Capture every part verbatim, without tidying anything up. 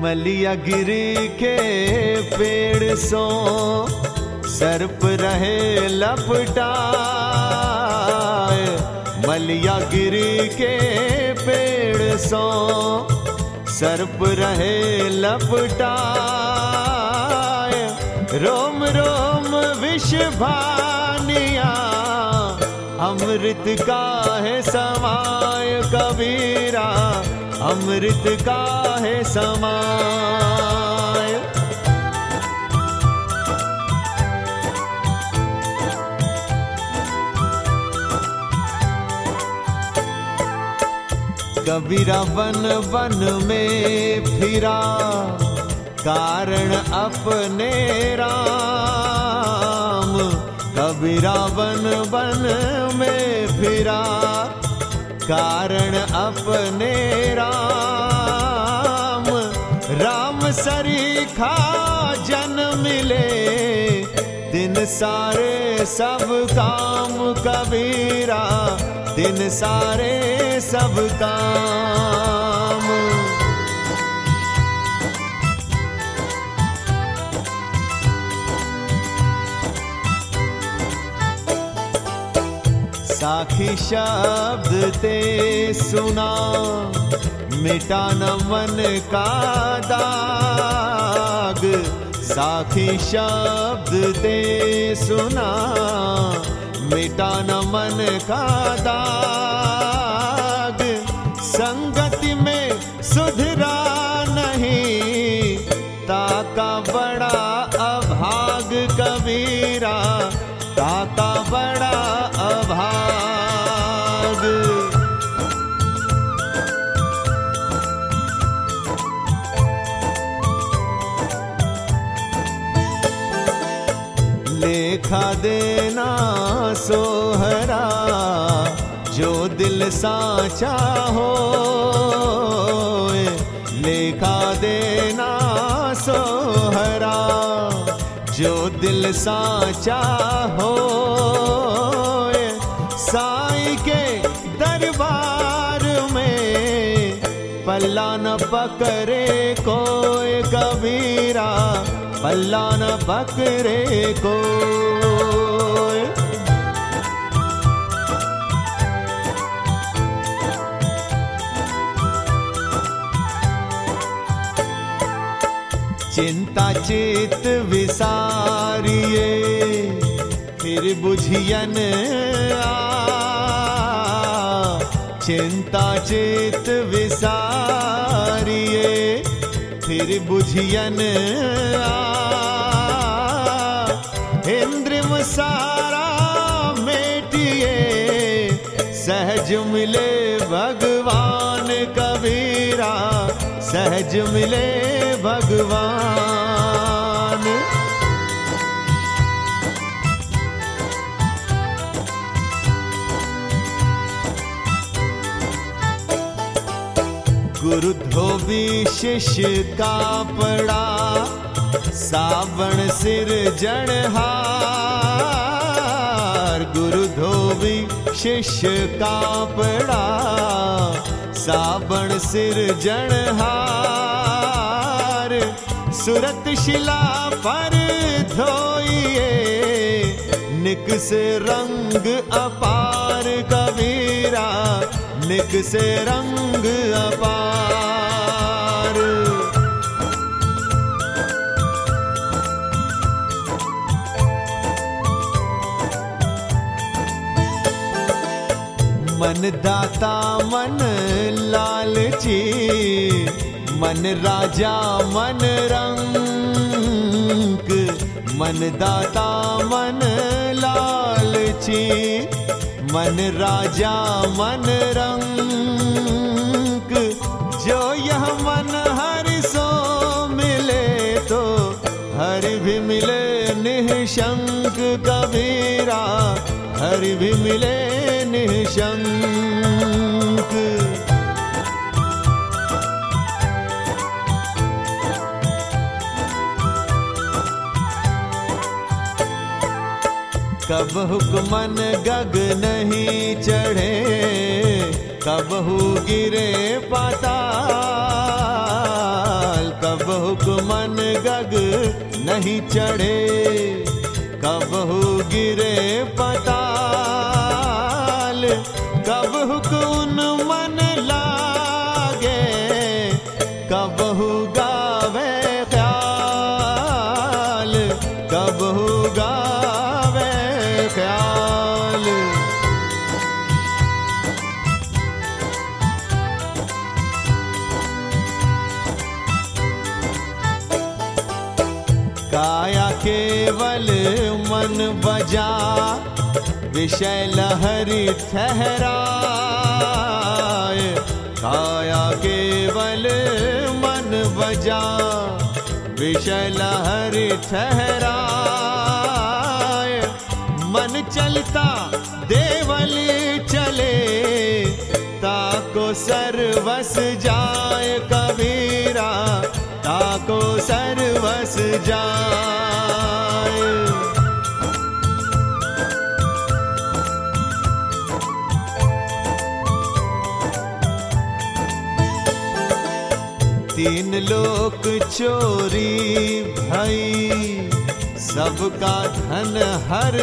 मलिया गिरी के पेड़ सो सर्प रहे लपटाए। मलिया गिरी के पेड़ सो सर्प रहे लपटाए। रोम रोम विष भानिया अमृत का है समाय। कबीरा अमृत का है समाय। कबीरा वन वन में फिरा कारण अपने राम। कबीरा वन वन में फिरा कारण अपने राम। राम सरीखा जन मिले दिन सारे सब काम। कबीरा दिन सारे सब काम। साखी शब्द ते सुना मिटा न मन का दाग। साखी शब्द ते सुना मिटा न मन का दाग। संगति में सुधरा नहीं ताका बड़ा अभाग। कबीरा ताका बड़ा अभाग। लेखा देना सोहरा जो दिल साचा हो। लेखा देना सोहरा जो दिल साचा हो। साईं के दरबार में पल्ला न पकड़े कोई। कबीरा पल्ला न पकड़े कोई। चिंता चित विसारिए फिर बुझियन आ। चिंता चित विसारिए फिर बुझियन आ। इंद्रिम सारा मेटिए सहज मिले भगवान। कबीरा सहज मिले भगवान। गुरु धोबी शिष्य का पड़ा सावण सिर जड़हार। गुरु धोबी शिष्य का पड़ा सावण सिर जड़हार। सुरत शिला पर धोइए निक से रंग अपार। कबीरा निक से रंग अपार। मन दाता मन लालची मन राजा मन रंक। मन दाता मन लालची मन राजा मन रंक। जो यह मन हरि सो मिले तो हरि भी मिले निःशंक। कबीरा हरि भी मिले निःशंक। कब हुक्मन गग नहीं चढ़े कबहू गिरे पाताल। कब हुक्मन गग नहीं चढ़े, कबहू गिरे पताल, कब हुकुन मन लागे, कबहू गावे ख्याल, कबहू गावे ख्याल। काया केवल मन बजा, विषय लहरी ठहराए, काया केवल मन बजा, विषय लहरी ठहराए। मन चलता देवल चले, ताको सर्वस जाए कबीरा, ताको सर्वस जाए। तीन लोक चोरी भई, सबका धन हर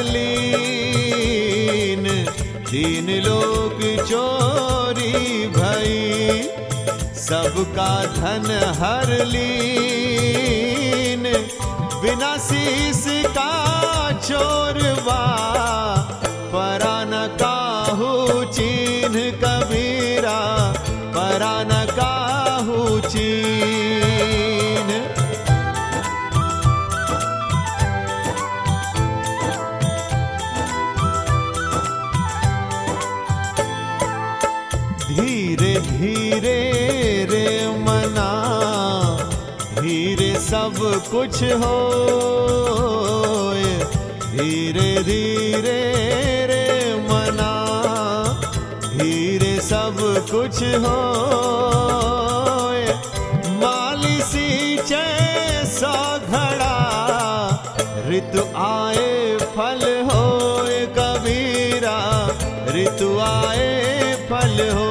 लीन, तीन लोक चोरी भई, सबका धन हर लीन। बिना शीस का चोरवा, परा न काहू चीन्ह कबीरा, परा न काहू चीन्ह। धीरे धीरे रे मना, धीरे सब कुछ होए, धीरे धीरे रे मना, धीरे सब कुछ होए। माली सींचे सौ घड़ा, ऋतु आए फल होए कबीरा, ऋतु आए फल होए।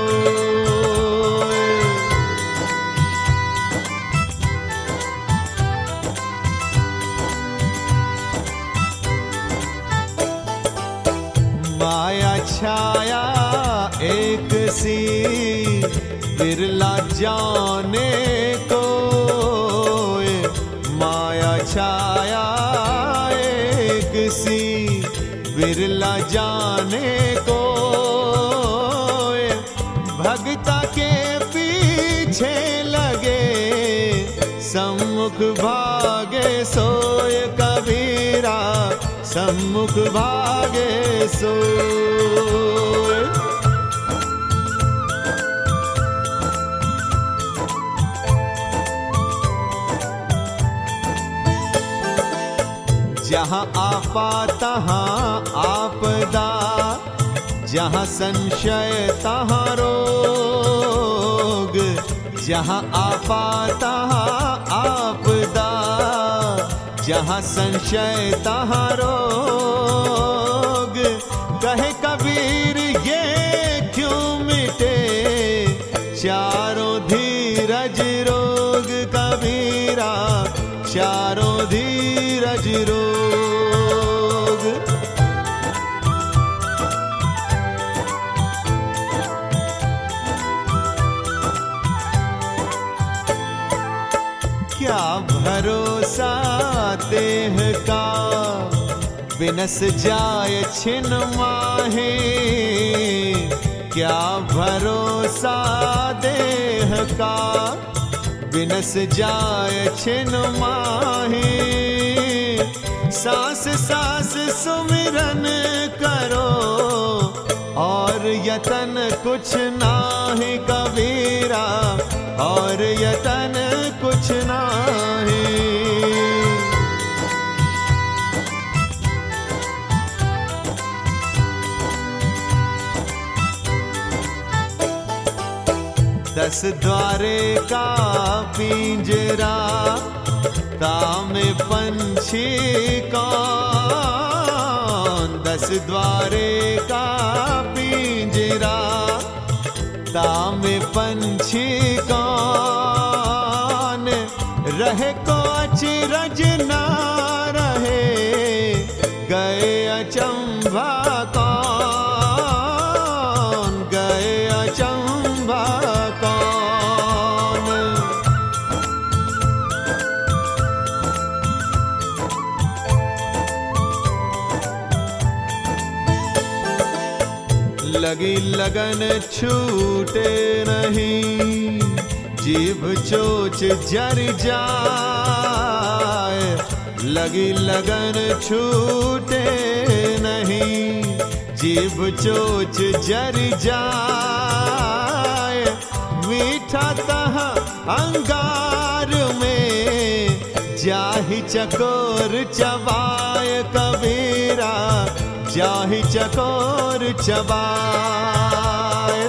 माया छाया एक सी, बिरला जाने को, माया छाया एक सी, बिरला जाने को। भगता के पीछे लगे, सम्मुख भागे सोए कबीरा, सम्मुख भागे सोए। जहाँ आपा तहाँ आपदा, जहाँ संशय तहाँ रोग, जहाँ आपा तहाँ आपदा, जहाँ संशय तहाँ रोग। कहे कबीर ये क्यों मिटे, चारों धीरज रोग कबीरा, चारों धीरज रोग। क्या भरोसा देह का, बिनस जाए छिन माहे, क्या भरोसा देह का, बिनस जाए छिन माहे। सांस सांस सुमिरन करो, और यतन कुछ नाही कबीरा, और यतन कुछ नाही। दस द्वारे का पिंजरा, ताम पंछी कौन, दस द्वारे का पिंजरा, ताम पंछी कौन। कहे को अचरज ना रहे, गए अचंभा कौन, गए अचंभा कौन। लगी लगन छूटे नहीं, जीभ चोच जर जाए, लगी लगन छूटे नहीं, जीभ चोच जर जाए। मीठा तह अंगार में, जाहि चकोर चबाए कबीरा, जाहि चकोर चबाए।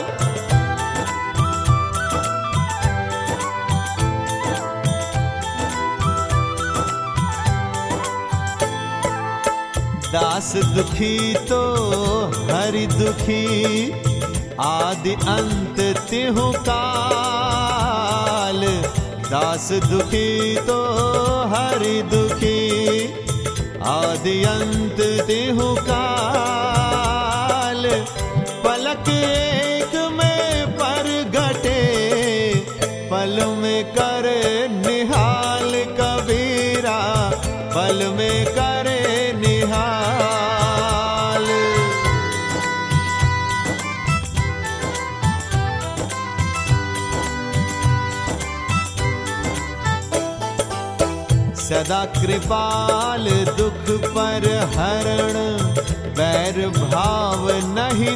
दास दुखी तो हरि दुखी, आदि अंत तिहु काल। दास दुखी तो हरि दुखी, आदि अंत तिहु काल। पलक एक में परगटे, पल में करे निहाल कबीरा, पल में करे निहाल। सदा कृपाल दुख पर हरण, बैर भाव नहीं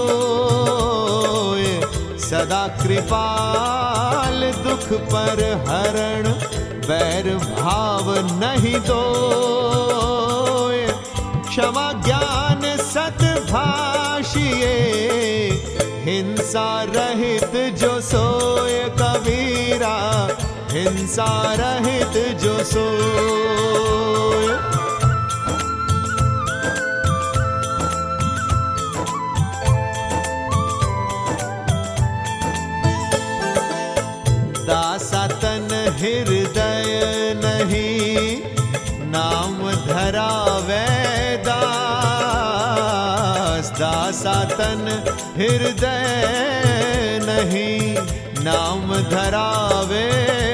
दोय। सदा कृपाल दुख पर हरण, बैर भाव नहीं दोय। क्षमा ज्ञान सद्भाषिए, हिंसा रहित जो सोय कबीरा, हिंसा रहित जो सोय। दासा तन हृदय नहीं, नाम धरावे दास। दासा तन हृदय नहीं, नाम धरावे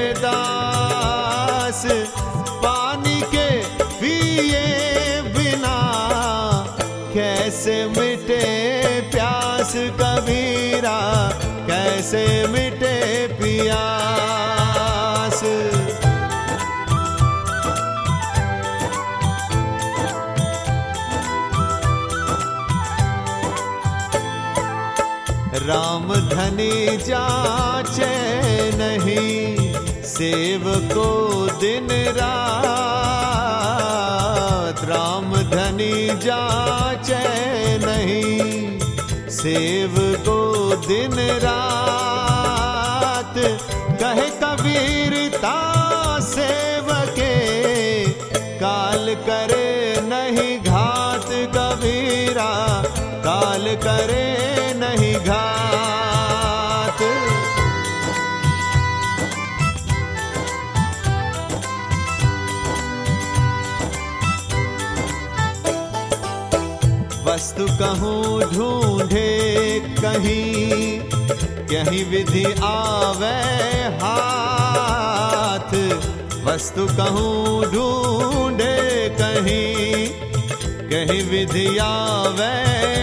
दास। पानी के पिए बिना, कैसे मिटे प्यास कबीरा, कैसे मिटे प्यास। राम धनी जाचे नहीं, सेवको दिन रात। राम धनी जाचे नहीं, सेवको दिन रात। कहे कबीरता सेवके, काल करे नहीं घात कबीरा, काल करे नहीं घात। वस्तु कहूँ ढूंढे कहीं, कहीं विधि आवे हाथ। वस्तु कहूँ ढूंढे कहीं, कहीं विधि आवे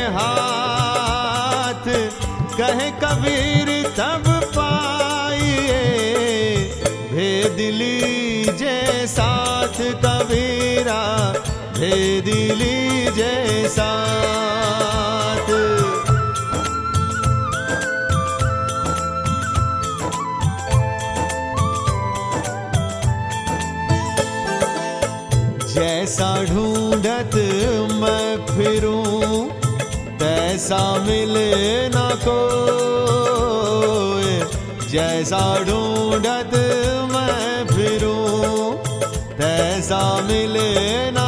हाथ। कहे कबीर तब पाइए, भेद लीजे साथ कबीरा, भेद लीजे साथ। जैसा ढूंढत मैं फिरूं, तैसा मिले न कोई। जैसा ढूंढत मैं फिरूं, तैसा मिले न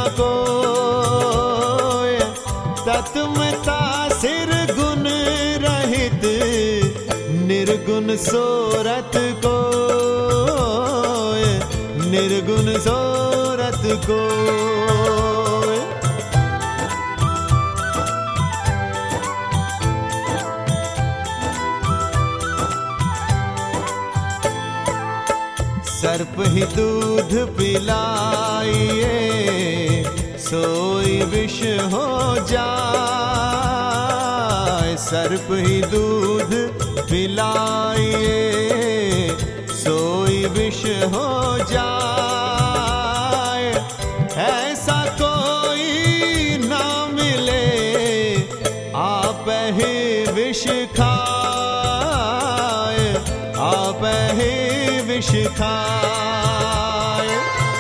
कोई। तत्वता सिर गुण रहित, निर्गुण सोरत को, निर्गुण सोरत को। सर्प ही दूध पिलाइए सोई विष हो जाए। सर्प ही दूध पिलाइए सोई विष हो जाए। ऐसा कोई ना मिले आप ही विष खाए, आप ही विष खाए।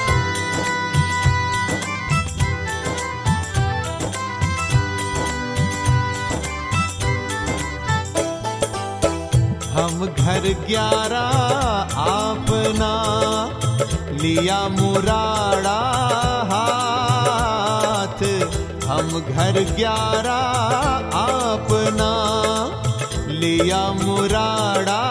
हम घर ग्यारह आपना लिया मुराड़ा हाथ। हम घर ग्यारह आपना लिया मुराड़ा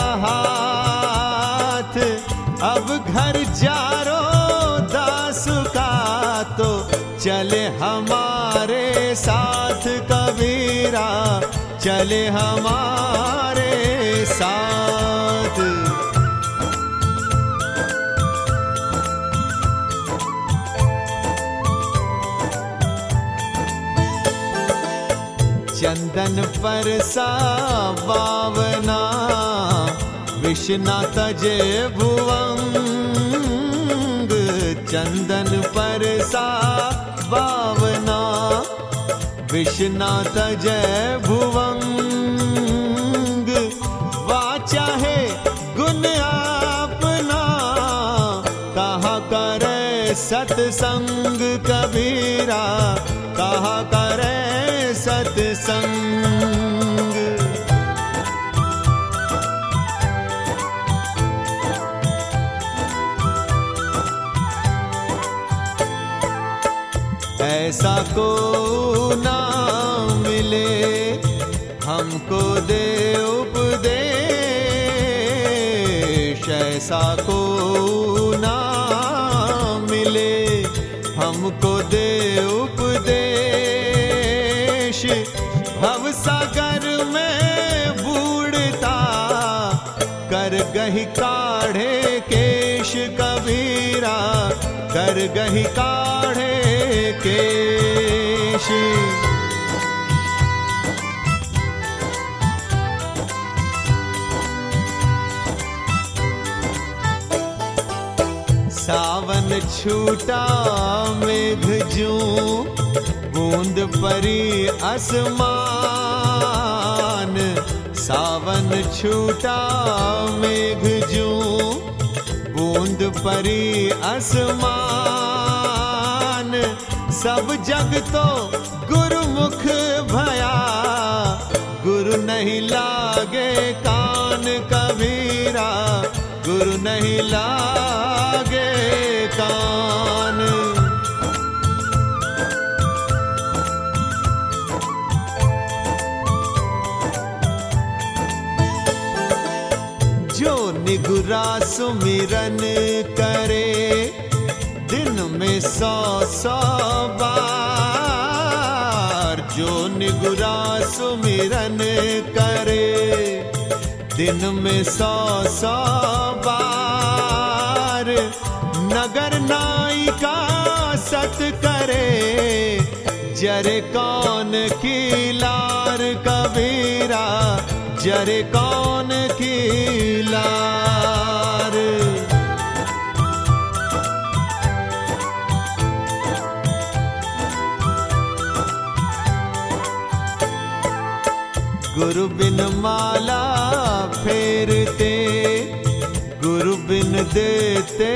हाथ। अब घर जारो दास का तो चले हमारे साथ कबीरा, चले हमारे साथ। चंदन पर सा बावना विष न तजे भुवंग। चंदन पर सा बावना विष न तजे भुवंग। वाचा है गुण आपना कहा करे सत्संग कबीरा, कहा करे सत्संग। ऐसा को ना मिले हमको दे उपदेश। ऐसा को ना मिले हमको दे उपदेश। भवसागर में बूढ़ता कर गही काढ़े केश कबीरा, कर गही काढ़े केश। सावन छूटा मेघ जूं बूंद परी आसमान। सावन छूटा मेघ जूं बूंद परी आसमान। सब जग तो गुरुमुख भया, गुरु नहीं लागे कान कबीरा, गुरु नहीं लागे कान। जो निगुरा सुमिरन करे दिन में सौ सौ बार। जो निगुरा सुमिरन करे दिन में सौ सौ बार। नगर नायिका सत करे जरे कौन की लार कबीरा, जरे कौन की लार। गुरु बिन माला फेरते, गुरु बिन देते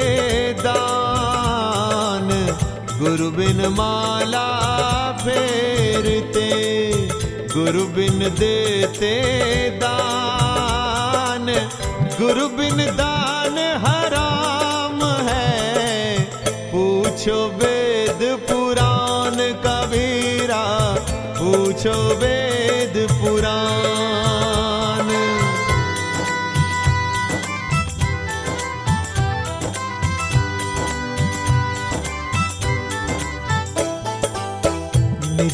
दान। गुरु बिन माला फेरते, गुरु बिन देते दान। गुरु बिन दान हराम है, पूछो वेद पुराण कबीरा, पूछो वेद पुराण।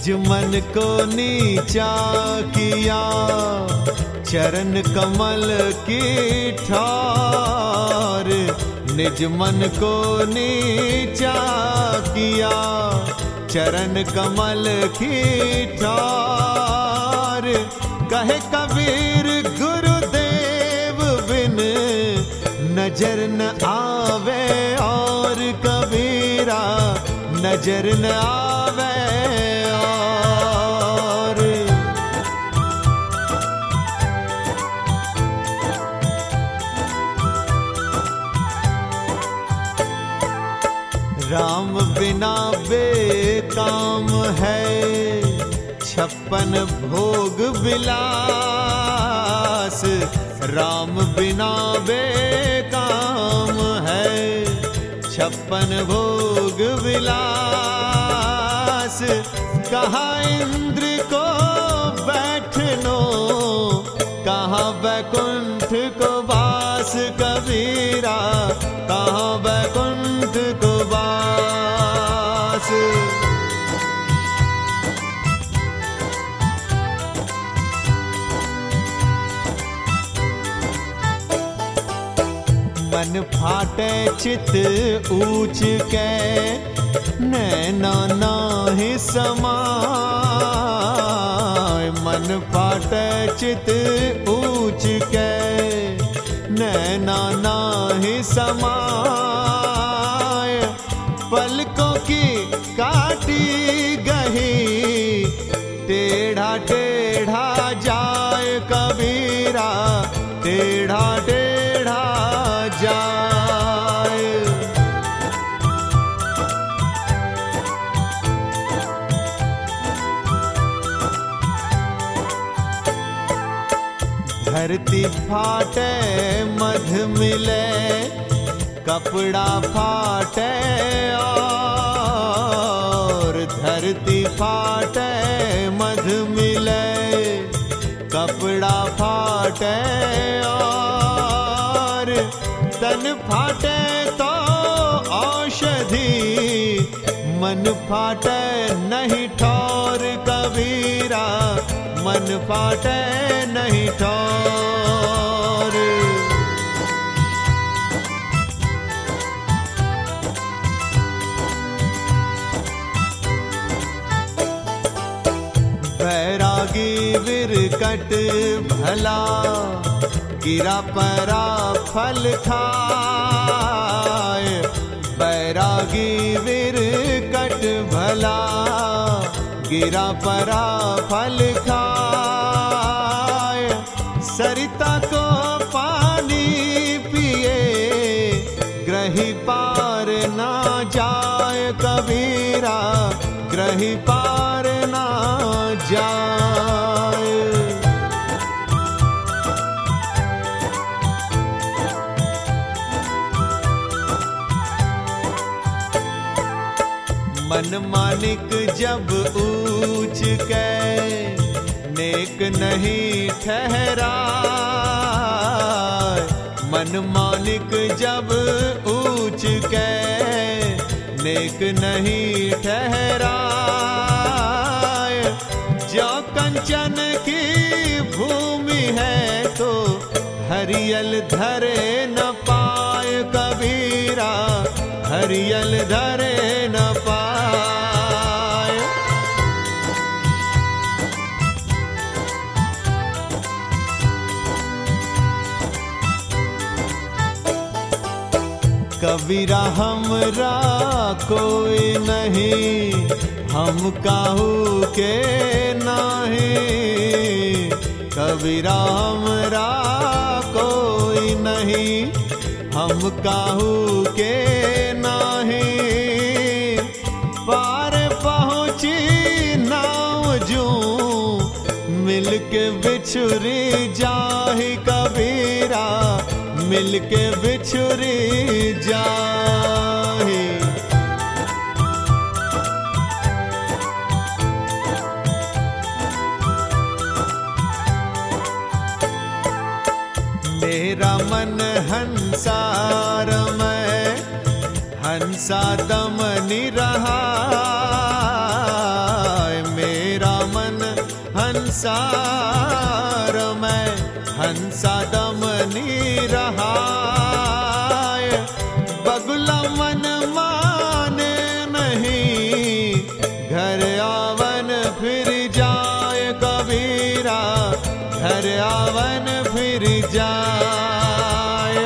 निज मन को नीचा किया, चरण कमल की ठार। निज मन को नीचा किया, चरण कमल की ठार। कहे कबीर गुरुदेव बिन नजर न आवे और कबीरा नजर न आवे और। राम बिना बेकाम है, छप्पन भोग विलास। राम बिना बेकाम है, छप्पन भोग विलास। कहाँ इंद्र को बैठनो, कहाँ बैकुंठ को वास कबीरा, कहाँ बैकुंठ को वास। मन फाटे चित ऊंच के, नैना नाहि समाय। मन फाटे चित ऊंच के, नैना नाहि समाय। पलकों की काटी गही, टेढ़ा टेढ़ा जाए कबीरा, टेढ़ा टेढ़ा जाए। धरती फाटे मध मिले, कपड़ा फाटे और। धरती फाटे मध मिले, कपड़ा फाटे और। तन फाटे तो औषधि, मन फाटे नहीं ठौर कबीरा, मन फाटे नहीं ठौर। बैरागी विरकट भला, गिरा परा फल खाए। बैरागी विरकट भला, गिरा परा फल खाए। सरिता को पानी पिए, ग्रही पार ना जाए कबीरा, ग्रही पार ना जाए। मन मानिक जब ऊंच के, नेक नहीं ठहराए। मन मानिक जब ऊंच के, नेक नहीं ठहराए। जो कंचन की भूमि है तो हरियल धरे न पाए कबीरा, हरियल धरे न पाए। कबीरा हमरा कोई नहीं, हम काहू के नहीं। कबीरा हमरा कोई नहीं, हम काहू के नहीं। पार पहुँची नाव जू, मिलके बिछुरी जाहि कबीरा, मिलके बिछुरी जाहि। मेरा मन हंसार में, हंसा दमनि रहा। संसार में हंसा दमनी रहाय। बगुला मन माने नहीं, घर आवन फिर जाए कबीरा, घर आवन फिर जाए।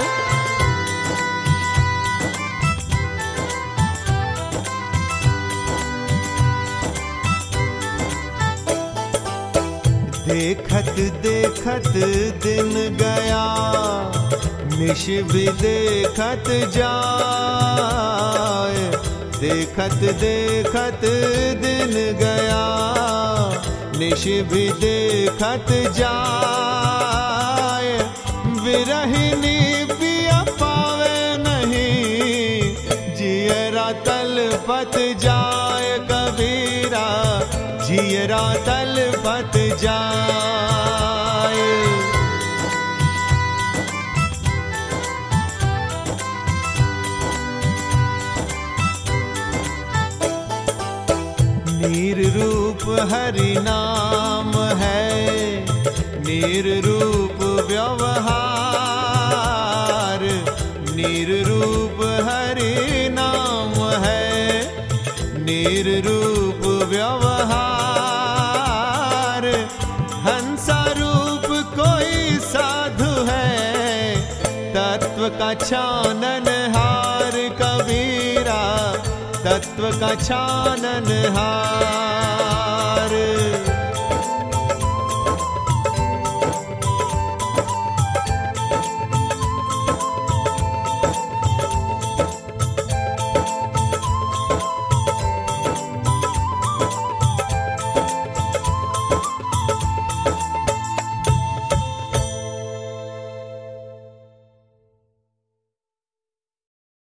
देखत देखत दिन गया, निश भी देखत जाए। देखत देखत दिन गया, निश भी देखत जाए। विरहिनी पिया पावे नहीं, जियरा तलपत जाए कबीरा, जियरा तलपत जाए। नीर रूप हरि नाम है, नीर रूप व्यवहार। नीर रूप हरि नाम है, नीर रूप व्यवहार। हंसा रूप कोई साधु है, तत्व का छानन हार कबीरा, तत्व का छानन हार।